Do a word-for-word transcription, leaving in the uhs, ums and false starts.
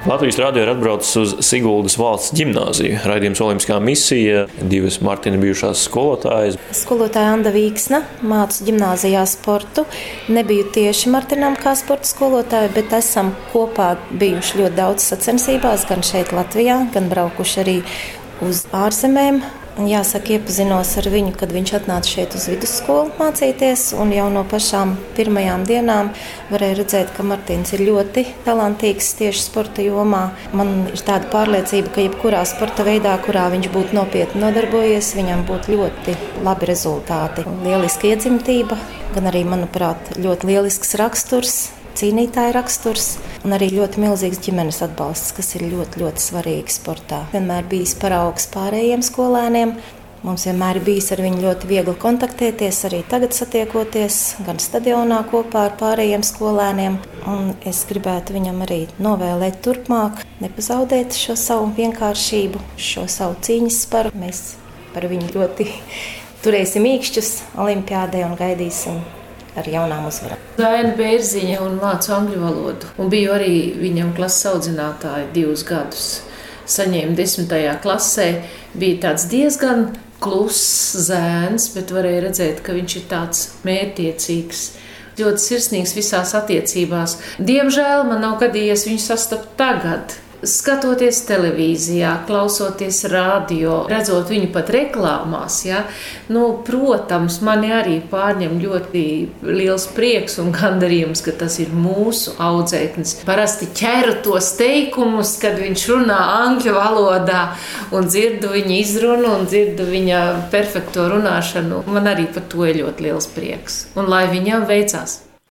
Latvijas radio ir atbraucis uz Siguldas valsts ģimnāziju. Raidījums Olimpiskā misija, divas Martina bijušās skolotājas. Skolotāja Anda Vīksna māca ģimnāzijā sportu. Nebiju tieši Martinam kā sporta skolotāja, bet esam kopā bijuši ļoti daudz sacensībās, gan šeit Latvijā, gan braukuši arī uz ārzemēm. Jāsaka, iepazinos ar viņu, kad viņš atnāca šeit uz vidusskolu mācīties, un jau no pašām pirmajām dienām varēja redzēt, ka Martins ir ļoti talantīgs tieši sporta jomā. Man ir tāda pārliecība, ka jebkurā sporta veidā, kurā viņš būtu nopietni nodarbojies, viņam būtu ļoti labi rezultāti. Lieliska iedzimtība, gan arī, manuprāt, ļoti lielisks raksturs, cīnītāja raksturs un arī ļoti milzīgs ģimenes atbalsts, kas ir ļoti, ļoti svarīgi sportā. Vienmēr bijis paraugs pārējiem skolēniem. Mums vienmēr ir bijis ar viņu ļoti viegli kontaktēties, arī tagad satiekoties, gan stadionā kopā ar pārējiem skolēniem. Un es gribētu viņam arī novēlēt turpmāk, nepazaudēt šo savu vienkāršību, šo savu cīņas sparu. Mēs par viņu ļoti turēsim īkšķus olimpiādē un gaidīsim ar jaunām uzvarām. Daina Bērziņa un māca angļu valodu. Un biju arī viņam klases audzinātāja divus gadus. Saņēma desmitajā klasē. Bija tāds diezgan kluss zēns, bet varēja redzēt, ka viņš ir tāds mērķtiecīgs. Ļoti sirsnīgs visās attiecībās. Diemžēl man nav gadījies viņu sastapt tagad. Skatoties televīzijā, klausoties radio, redzot viņu pat reklāmās, ja, nu, protams, mani arī pārņem ļoti liels prieks un gandarījums, ka tas ir mūsu audzēknis. Parasti ķeru tos teikumus, kad viņš runā angļu valodā un dzirdu viņa izrunu un dzirdu viņa perfekto runāšanu. Man arī par to ir ļoti liels prieks. Un lai viņam veicās!